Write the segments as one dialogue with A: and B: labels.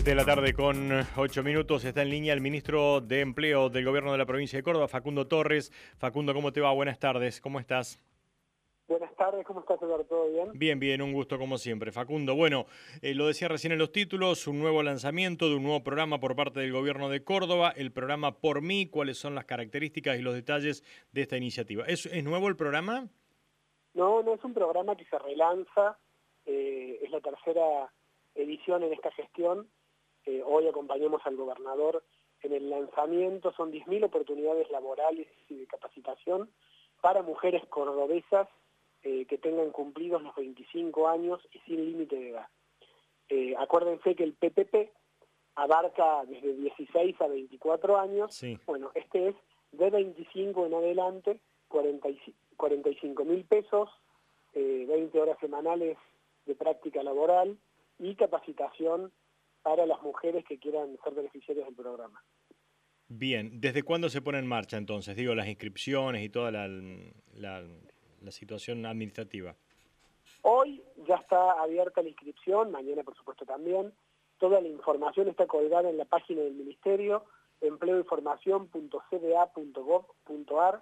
A: 7 de la tarde con 8 minutos. Está en línea el ministro de Empleo del Gobierno de la provincia de Córdoba, Facundo Torres. Facundo, ¿cómo te va? Buenas tardes, ¿cómo estás?
B: Buenas tardes, ¿cómo estás, Eduardo? ¿Todo bien?
A: Bien, bien, un gusto como siempre. Facundo, bueno, lo decía recién en los títulos, un nuevo lanzamiento de un nuevo programa por parte del Gobierno de Córdoba, el programa Por Mí. ¿Cuáles son las características y los detalles de esta iniciativa? ¿Es nuevo el programa?
B: No, no es un programa que se relanza, es la tercera edición en esta gestión. Hoy acompañamos al gobernador en el lanzamiento, son 10.000 oportunidades laborales y de capacitación para mujeres cordobesas que tengan cumplidos los 25 años y sin límite de edad. Acuérdense que el PPP abarca desde 16 a 24 años,
A: Sí.
B: bueno, este es de 25 en adelante, 45.000 pesos, 20 horas semanales de práctica laboral y capacitación para las mujeres que quieran ser beneficiarias del programa.
A: Bien, ¿desde cuándo se pone en marcha entonces? Digo, las inscripciones y toda la situación administrativa.
B: Hoy ya está abierta la inscripción, mañana por supuesto también. Toda la información está colgada en la página del Ministerio, empleoinformacion.cda.gov.ar,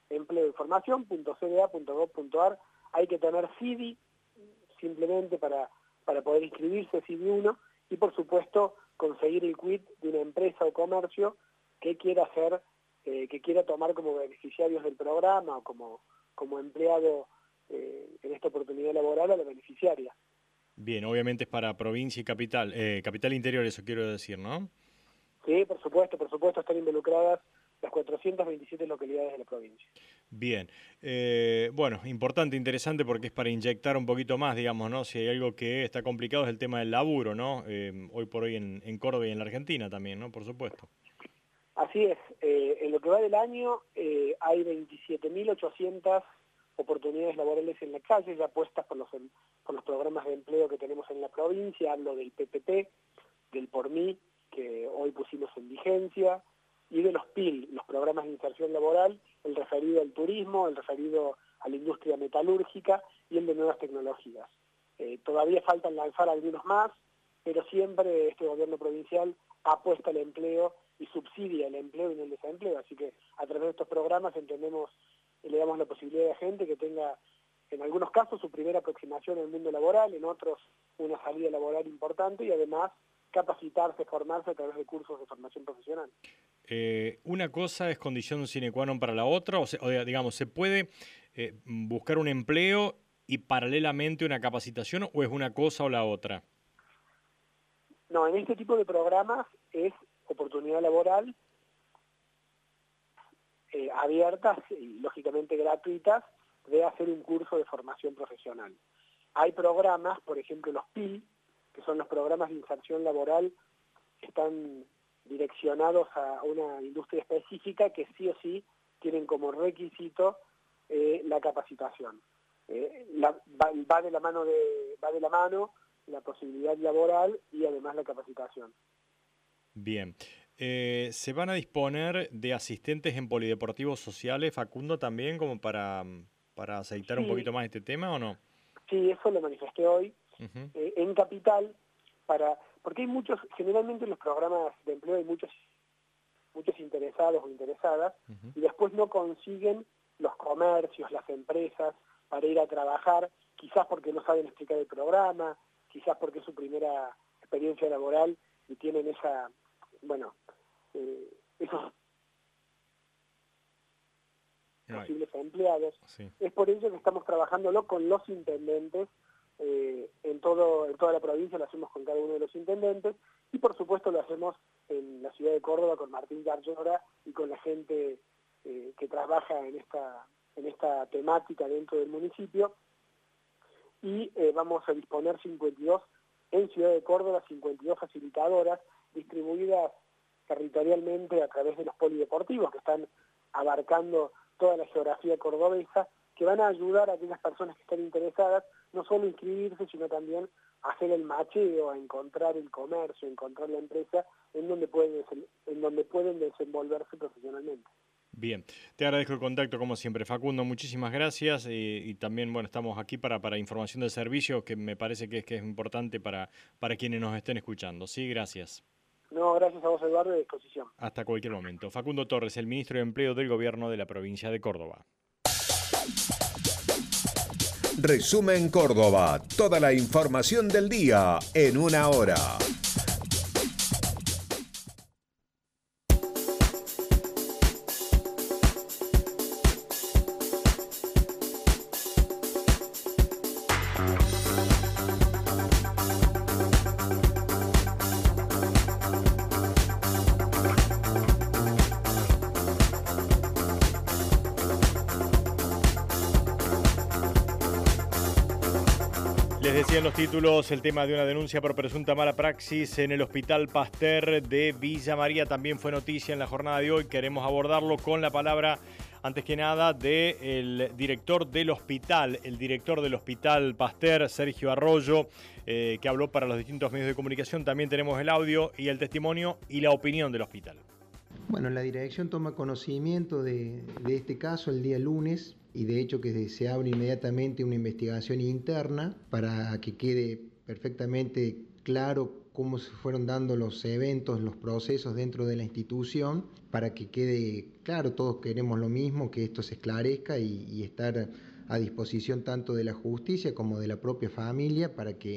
B: empleoinformacion.cda.gov.ar. Hay que tener CIDI simplemente para poder inscribirse, CIDI 1, y por supuesto conseguir el quit de una empresa o comercio que quiera hacer, que quiera tomar como beneficiarios del programa o como empleado en esta oportunidad laboral a la beneficiaria.
A: Bien, obviamente es para provincia y capital, capital interior, eso quiero decir, ¿no?
B: Sí, por supuesto, están involucradas las 427 localidades de la provincia.
A: Bien, bueno, importante, interesante porque es para inyectar un poquito más, digamos, ¿no? Si hay algo que está complicado es el tema del laburo, ¿no? Hoy por hoy en Córdoba y en la Argentina también, ¿no? Por supuesto.
B: Así es, en lo que va del año hay 27.800 oportunidades laborales en la calle, ya puestas por los programas de empleo que tenemos en la provincia. Hablo del PPP, del Por Mí, que hoy pusimos en vigencia, y de los PIL, los programas de inserción laboral, el referido al turismo, el referido a la industria metalúrgica y el de nuevas tecnologías. Todavía faltan lanzar algunos más, pero siempre este gobierno provincial apuesta al empleo y subsidia el empleo y no el desempleo, así que a través de estos programas entendemos y le damos la posibilidad a la gente que tenga, en algunos casos, su primera aproximación al mundo laboral, en otros una salida laboral importante y además capacitarse, formarse a través de cursos de formación profesional.
A: ¿Una cosa es condición sine qua non para la otra? Digamos, ¿se puede buscar un empleo y paralelamente una capacitación o es una cosa o la otra?
B: No, en este tipo de programas es oportunidad laboral abiertas y lógicamente gratuitas de hacer un curso de formación profesional. Hay programas, por ejemplo los PIL, que son los programas de inserción laboral que están direccionados a una industria específica que sí o sí tienen como requisito la capacitación. Va de la mano la posibilidad laboral y además la capacitación.
A: Bien. ¿Se van a disponer de asistentes en polideportivos sociales, Facundo, también, como para aceitar un poquito
B: Sí,
A: más este tema o no?
B: sí, eso lo manifesté hoy.
A: Ujú.
B: En Capital, porque hay muchos, generalmente en los programas de empleo hay muchos interesados o interesadas,
A: Ujú.
B: y después no consiguen los comercios, las empresas, para ir a trabajar, quizás porque no saben explicar el programa, quizás porque es su primera experiencia laboral y tienen esos
A: Right.
B: posibles empleados.
A: Sí.
B: Es por ello que estamos trabajándolo con los intendentes, en toda la provincia lo hacemos con cada uno de los intendentes, y por supuesto lo hacemos en la ciudad de Córdoba con Martín Garllora y con la gente que trabaja en esta temática dentro del municipio, y vamos a disponer 52 en Ciudad de Córdoba, 52 facilitadoras distribuidas territorialmente a través de los polideportivos que están abarcando toda la geografía cordobesa, que van a ayudar a aquellas personas que están interesadas no solo a inscribirse, sino también a hacer el macheo, a encontrar el comercio, a encontrar la empresa en donde pueden desenvolverse profesionalmente.
A: Bien, te agradezco el contacto como siempre, Facundo, muchísimas gracias y también, bueno, estamos aquí para información del servicio que me parece que es importante para quienes nos estén escuchando. Sí, gracias.
B: No, gracias a vos, Eduardo, de disposición.
A: Hasta cualquier momento. Facundo Torres, el ministro de Empleo del Gobierno de la provincia de Córdoba.
C: Resumen Córdoba, toda la información del día en una hora.
A: Les decía en los títulos el tema de una denuncia por presunta mala praxis en el Hospital Pasteur de Villa María. También fue noticia en la jornada de hoy. Queremos abordarlo con la palabra, antes que nada, del director del hospital, el director del Hospital Pasteur, Sergio Arroyo, que habló para los distintos medios de comunicación. También tenemos el audio y el testimonio y la opinión del hospital.
D: Bueno, la dirección toma conocimiento de este caso el día lunes y de hecho que se abre inmediatamente una investigación interna para que quede perfectamente claro cómo se fueron dando los eventos, los procesos dentro de la institución, para que quede claro, todos queremos lo mismo, que esto se esclarezca y estar a disposición tanto de la justicia como de la propia familia para que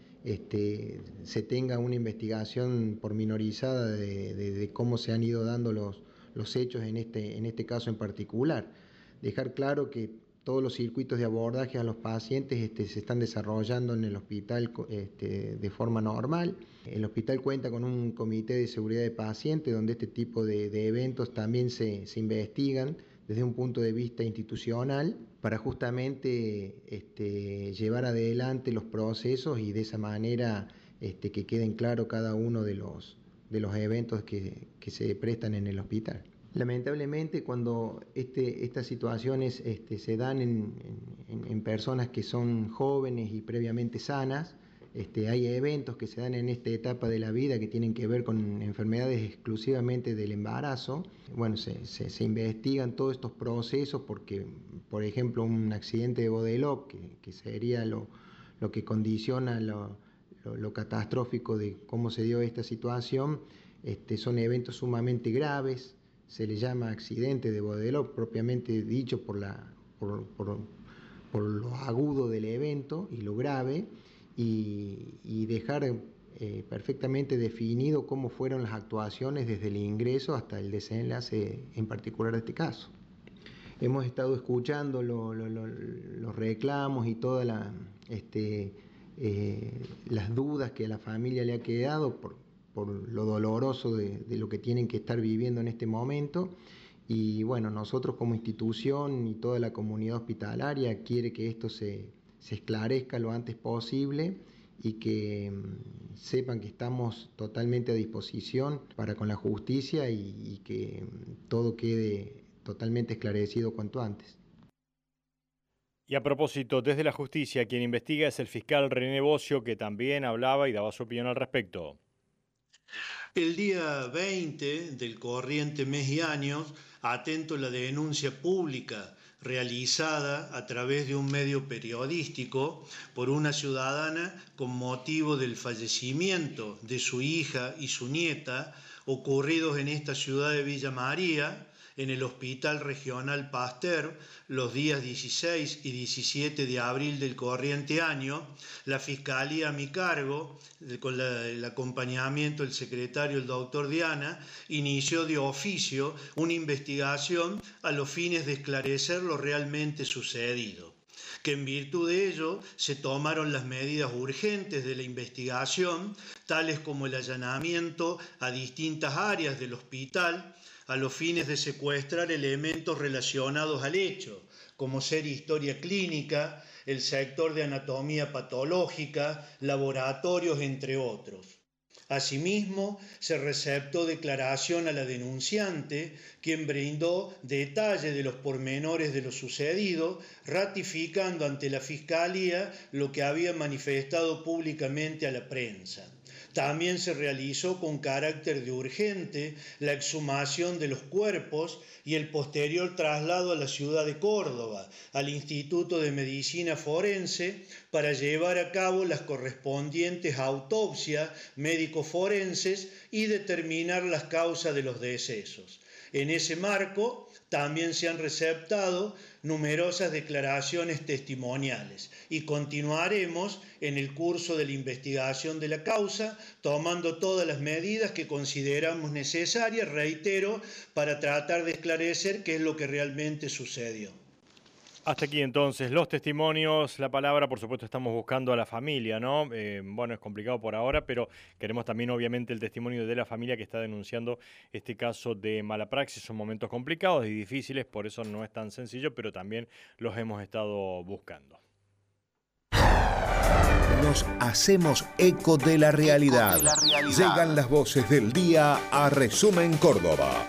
D: se tenga una investigación pormenorizada de cómo se han ido dando los hechos en este caso en particular. Dejar claro que todos los circuitos de abordaje a los pacientes se están desarrollando en el hospital de forma normal. El hospital cuenta con un comité de seguridad de pacientes donde este tipo de eventos también se investigan desde un punto de vista institucional para justamente llevar adelante los procesos y de esa manera que queden claros cada uno de los eventos que se prestan en el hospital. Lamentablemente, cuando estas situaciones se dan en personas que son jóvenes y previamente sanas, hay eventos que se dan en esta etapa de la vida que tienen que ver con enfermedades exclusivamente del embarazo. Bueno, se investigan todos estos procesos porque, por ejemplo, un accidente de Bodeló, que sería lo que condiciona lo catastrófico de cómo se dio esta situación, son eventos sumamente graves. Se le llama accidente de Bodeló propiamente dicho por lo agudo del evento y lo grave, y dejar perfectamente definido cómo fueron las actuaciones desde el ingreso hasta el desenlace en particular de este caso. Hemos estado escuchando los reclamos y todas las dudas que a la familia le ha quedado por lo doloroso de lo que tienen que estar viviendo en este momento. Y bueno, nosotros como institución y toda la comunidad hospitalaria quiere que esto se esclarezca lo antes posible y que sepan que estamos totalmente a disposición para con la justicia y que todo quede totalmente esclarecido cuanto antes.
A: Y a propósito, desde la justicia, quien investiga es el fiscal René Bocio, que también hablaba y daba su opinión al respecto.
E: El día 20 del corriente mes y años, atento a la denuncia pública realizada a través de un medio periodístico por una ciudadana con motivo del fallecimiento de su hija y su nieta, ocurridos en esta ciudad de Villa María, en el Hospital Regional Pasteur, los días 16 y 17 de abril del corriente año, la Fiscalía a mi cargo, con el acompañamiento del secretario, el doctor Diana, inició de oficio una investigación a los fines de esclarecer lo realmente sucedido, que en virtud de ello se tomaron las medidas urgentes de la investigación, tales como el allanamiento a distintas áreas del hospital, a los fines de secuestrar elementos relacionados al hecho, como ser historia clínica, el sector de anatomía patológica, laboratorios, entre otros. Asimismo, se receptó declaración a la denunciante, quien brindó detalle de los pormenores de lo sucedido, ratificando ante la Fiscalía lo que había manifestado públicamente a la prensa. También se realizó con carácter de urgente la exhumación de los cuerpos y el posterior traslado a la ciudad de Córdoba, al Instituto de Medicina Forense, para llevar a cabo las correspondientes autopsias médico-forenses y determinar las causas de los decesos. En ese marco, también se han receptado numerosas declaraciones testimoniales y continuaremos en el curso de la investigación de la causa, tomando todas las medidas que consideramos necesarias, reitero, para tratar de esclarecer qué es lo que realmente sucedió.
A: Hasta aquí entonces los testimonios, la palabra, por supuesto estamos buscando a la familia, ¿no? Bueno, es complicado por ahora, pero queremos también obviamente el testimonio de la familia que está denunciando este caso de mala praxis. Son momentos complicados y difíciles, por eso no es tan sencillo, pero también los hemos estado buscando.
C: Nos hacemos eco de la realidad. Llegan las voces del día a Resumen Córdoba.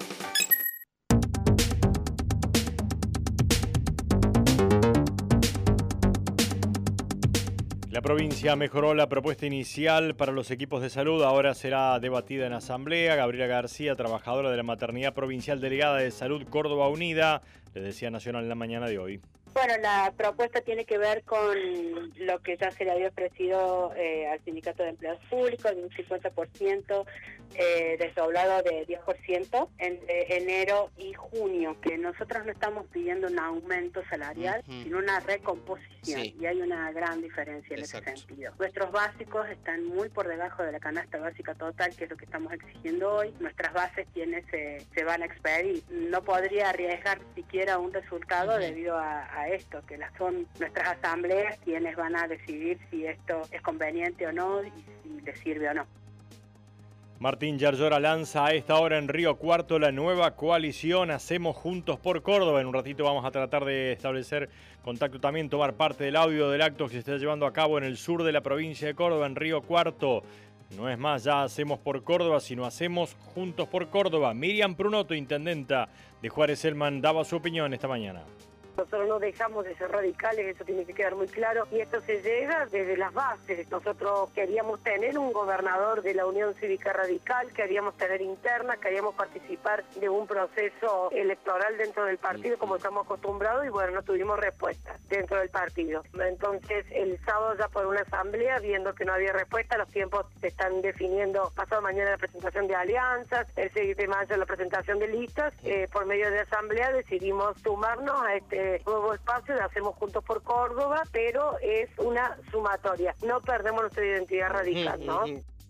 A: La provincia mejoró la propuesta inicial para los equipos de salud, ahora será debatida en asamblea. Gabriela García, trabajadora de la Maternidad Provincial Delegada de Salud Córdoba Unida, le decía Nacional en la mañana de hoy.
F: Bueno, la propuesta tiene que ver con lo que ya se le había ofrecido al Sindicato de Empleados Públicos, de un 50% desdoblado de 10% entre enero y junio, que nosotros no estamos pidiendo un aumento salarial, sino una recomposición, y hay una gran diferencia en ese sentido. Nuestros básicos están muy por debajo de la canasta básica total, que es lo que estamos exigiendo hoy. Nuestras bases quienes se van a expedir. No podría arriesgar siquiera un resultado debido a esto, que son nuestras asambleas quienes van a decidir si esto es conveniente o no y si les sirve o no.
A: Martín Yarlora lanza a esta hora en Río Cuarto la nueva coalición Hacemos Juntos por Córdoba. En un ratito vamos a tratar de establecer contacto también, tomar parte del audio del acto que se está llevando a cabo en el sur de la provincia de Córdoba, en Río Cuarto. No es más ya Hacemos por Córdoba, sino Hacemos Juntos por Córdoba. Miriam Prunoto, intendenta de Juárez Elman, daba su opinión esta mañana.
G: Nosotros no dejamos de ser radicales, eso tiene que quedar muy claro, y esto se llega desde las bases. Nosotros queríamos tener un gobernador de la Unión Cívica Radical, queríamos tener interna, queríamos participar de un proceso electoral dentro del partido como estamos acostumbrados, y bueno, no tuvimos respuesta dentro del partido. Entonces el sábado ya por una asamblea, viendo que no había respuesta, los tiempos se están definiendo, pasado mañana la presentación de alianzas, el 6 de mayo la presentación de listas, por medio de asamblea decidimos sumarnos a este nuevo espacio de Hacemos Juntos por Córdoba, pero es una sumatoria. No perdemos nuestra identidad radical, ¿no?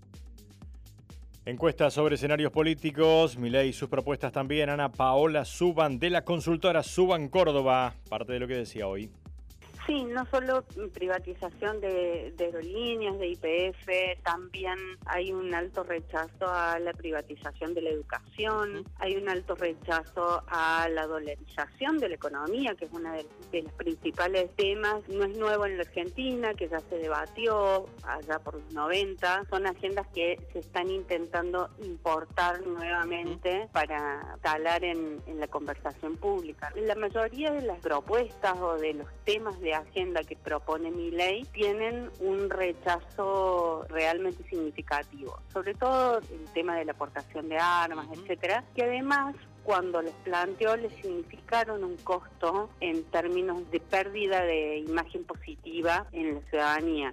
A: Encuestas sobre escenarios políticos, Milei y sus propuestas también. Ana Paola Suban, de la consultora Suban Córdoba, parte de lo que decía hoy.
F: Sí, no solo privatización de aerolíneas, de YPF, también hay un alto rechazo a la privatización de la educación, hay un alto rechazo a la dolarización de la economía, que es uno de los principales temas. No es nuevo en la Argentina, que ya se debatió allá por los 90. Son agendas que se están intentando importar nuevamente para calar en la conversación pública. La mayoría de las propuestas o de los temas de agenda que propone Milei tienen un rechazo realmente significativo, sobre todo el tema de la aportación de armas, etcétera, que además cuando les planteó les significaron un costo en términos de pérdida de imagen positiva en la ciudadanía.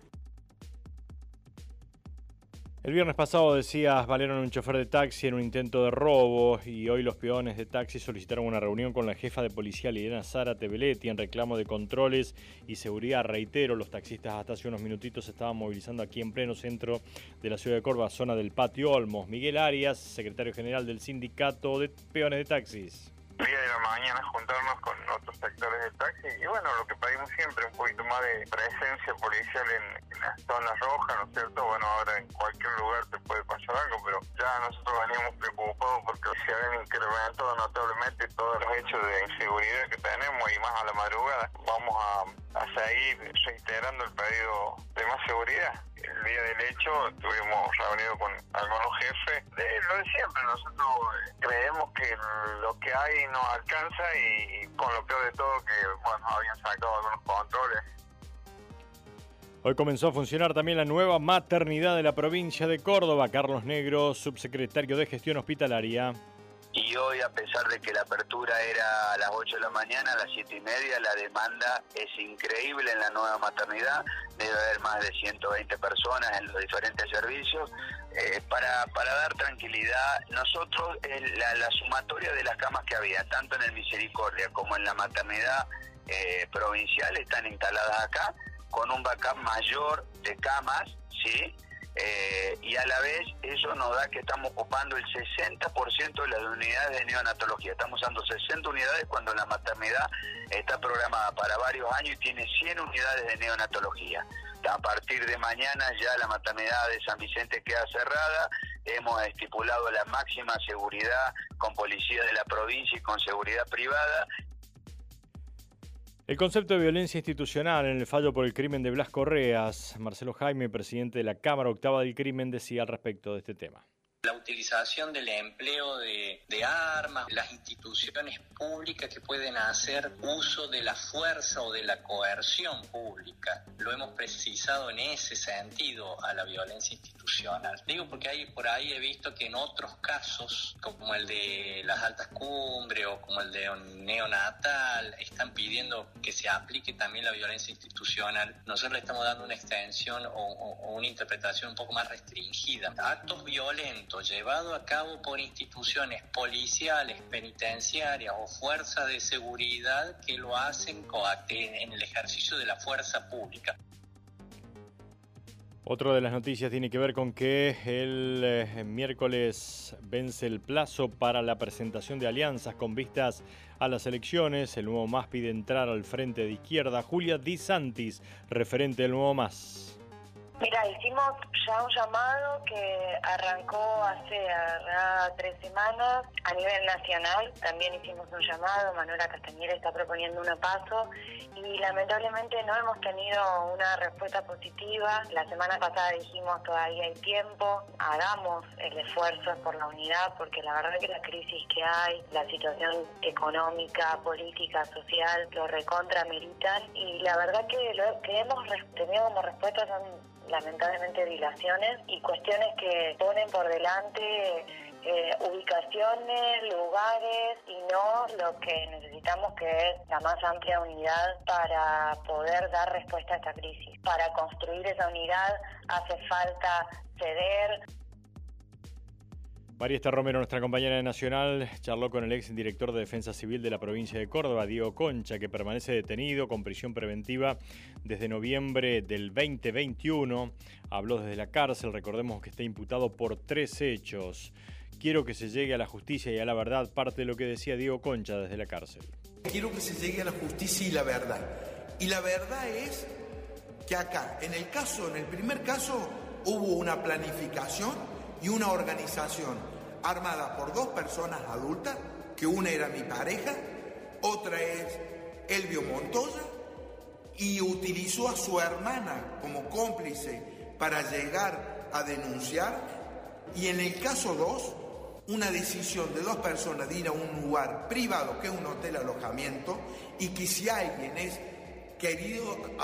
A: El viernes pasado, decías, valieron a un chofer de taxi en un intento de robo, y hoy los peones de taxi solicitaron una reunión con la jefa de policía Liliana Zárate Belletti en reclamo de controles y seguridad. Reitero, los taxistas hasta hace unos minutitos se estaban movilizando aquí en pleno centro de la ciudad de Córdoba, zona del Patio Olmos. Miguel Arias, secretario general del Sindicato de Peones de Taxis.
H: Día de la mañana juntarnos con otros sectores del taxi y bueno, lo que pedimos siempre, un poquito más de presencia policial en las zonas rojas, ¿no es cierto? Bueno, ahora en cualquier lugar te puede pasar algo, pero ya nosotros veníamos preocupados porque se habían incrementado notablemente todos los hechos de inseguridad que tenemos y más a la madrugada. Vamos a seguir reiterando el pedido de más seguridad. El día del hecho estuvimos reunidos con algunos jefes de lo de siempre. Nosotros creemos que lo que hay no alcanza y con lo peor de todo que, bueno, habían sacado algunos controles.
A: Hoy comenzó a funcionar también la nueva maternidad de la provincia de Córdoba. Carlos Negro, subsecretario de Gestión Hospitalaria.
I: Y hoy, a pesar de que la apertura era a las 8 de la mañana, a las 7:30, la demanda es increíble en la nueva maternidad. Debe haber más de 120 personas en los diferentes servicios. Para dar tranquilidad, nosotros, la sumatoria de las camas que había, tanto en el Misericordia como en la maternidad provincial, están instaladas acá, con un backup mayor de camas, ¿sí? Y a la vez eso nos da que estamos ocupando el 60% de las unidades de neonatología. Estamos usando 60 unidades cuando la maternidad está programada para varios años y tiene 100 unidades de neonatología. A partir de mañana ya la maternidad de San Vicente queda cerrada. Hemos estipulado la máxima seguridad con policía de la provincia y con seguridad privada.
A: El concepto de violencia institucional en el fallo por el crimen de Blas Correas, Marcelo Jaime, presidente de la Cámara Octava del Crimen, decía al respecto de este tema.
J: La utilización del empleo de armas, las instituciones públicas que pueden hacer uso de la fuerza o de la coerción pública. Lo hemos precisado en ese sentido a la violencia institucional. Digo porque por ahí he visto que en otros casos, como el de las altas cumbres o como el de un neonatal, están pidiendo que se aplique también la violencia institucional. Nosotros le estamos dando una extensión o una interpretación un poco más restringida. Actos violentos llevado a cabo por instituciones policiales, penitenciarias o fuerzas de seguridad que lo hacen en el ejercicio de la fuerza pública.
A: Otra de las noticias tiene que ver con que el miércoles vence el plazo para la presentación de alianzas con vistas a las elecciones. El Nuevo MAS pide entrar al frente de izquierda. Julia Di Santis, referente del Nuevo MAS.
K: Mira, hicimos ya un llamado que arrancó hace 3 semanas a nivel nacional. También hicimos un llamado, Manuela Castañeda está proponiendo una PASO y lamentablemente no hemos tenido una respuesta positiva. La semana pasada dijimos todavía hay tiempo, hagamos el esfuerzo por la unidad porque la verdad que la crisis que hay, la situación económica, política, social, lo recontra meritan y la verdad que lo que hemos tenido como respuesta son lamentablemente dilaciones y cuestiones que ponen por delante ubicaciones, lugares y no lo que necesitamos que es la más amplia unidad para poder dar respuesta a esta crisis. Para construir esa unidad hace falta ceder.
A: María Esther Romero, nuestra compañera de Nacional, charló con el ex director de Defensa Civil de la provincia de Córdoba, Diego Concha, que permanece detenido con prisión preventiva desde noviembre del 2021. Habló desde la cárcel, recordemos que está imputado por 3 hechos. Quiero que se llegue a la justicia y a la verdad, parte de lo que decía Diego Concha desde la cárcel.
L: Quiero que se llegue a la justicia y la verdad. Y la verdad es que acá, en el primer caso, hubo una planificación y una organización armada por 2 personas adultas, que una era mi pareja, otra es Elvio Montoya, y utilizó a su hermana como cómplice para llegar a denunciar, y en el caso 2, una decisión de 2 personas de ir a un lugar privado, que es un hotel alojamiento, y que si alguien es querido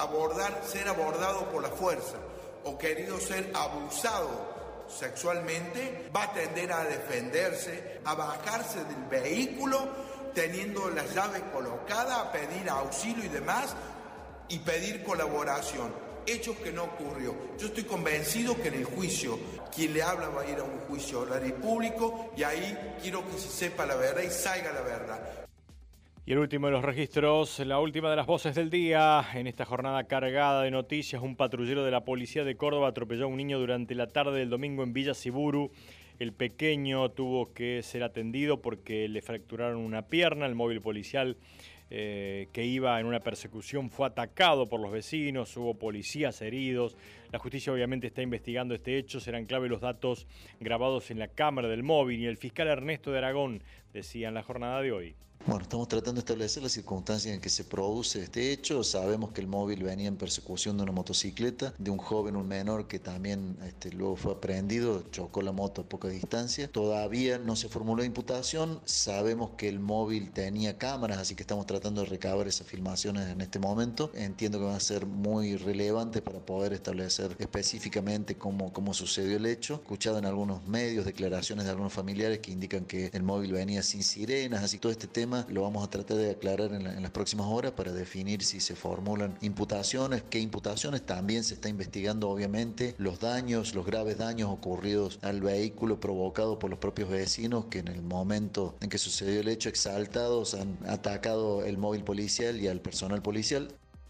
L: ser abordado por la fuerza, o querido ser abusado sexualmente, va a tender a defenderse, a bajarse del vehículo teniendo las llaves colocadas, a pedir auxilio y demás y pedir colaboración, hechos que no ocurrió. Yo estoy convencido que en el juicio quien le habla va a ir a un juicio oral y público y ahí quiero que se sepa la verdad y salga la verdad.
A: Y el último de los registros, la última de las voces del día. En esta jornada cargada de noticias, un patrullero de la policía de Córdoba atropelló a un niño durante la tarde del domingo en Villa Siburu. El pequeño tuvo que ser atendido porque le fracturaron una pierna. El móvil policial que iba en una persecución fue atacado por los vecinos, hubo policías heridos. La justicia obviamente está investigando este hecho. Serán clave los datos grabados en la cámara del móvil. Y el fiscal Ernesto de Aragón decía en la jornada de hoy.
M: Bueno, estamos tratando de establecer las circunstancias en que se produce este hecho. Sabemos que el móvil venía en persecución de una motocicleta, de un joven, un menor, que también luego fue aprehendido, chocó la moto a poca distancia. Todavía no se formuló imputación, sabemos que el móvil tenía cámaras, así que estamos tratando de recabar esas filmaciones en este momento. Entiendo que van a ser muy relevantes para poder establecer específicamente cómo sucedió el hecho. He escuchado en algunos medios declaraciones de algunos familiares que indican que el móvil venía sin sirenas, así que todo este tema lo vamos a tratar de aclarar en las próximas horas para definir si se formulan imputaciones, qué imputaciones. También se está investigando obviamente los graves daños ocurridos al vehículo provocado por los propios vecinos que en el momento en que sucedió el hecho, exaltados, han atacado el móvil policial y al personal policial.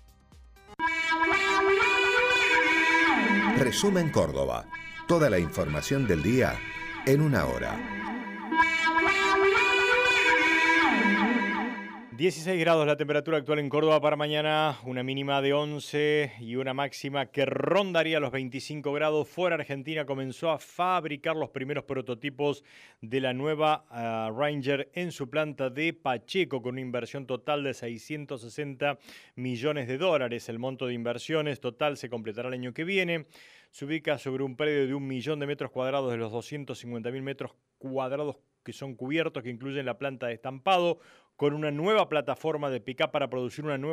C: Resumen Córdoba. Toda la información del día en una hora.
A: 16 grados la temperatura actual en Córdoba para mañana, una mínima de 11 y una máxima que rondaría los 25 grados. Ford Argentina comenzó a fabricar los primeros prototipos de la nueva Ranger en su planta de Pacheco con una inversión total de 660 millones de dólares. El monto de inversiones total se completará el año que viene. Se ubica sobre un predio de 1 millón de metros cuadrados de los 250.000 metros cuadrados que son cubiertos, que incluyen la planta de estampado, con una nueva plataforma de pick-up para producir una nueva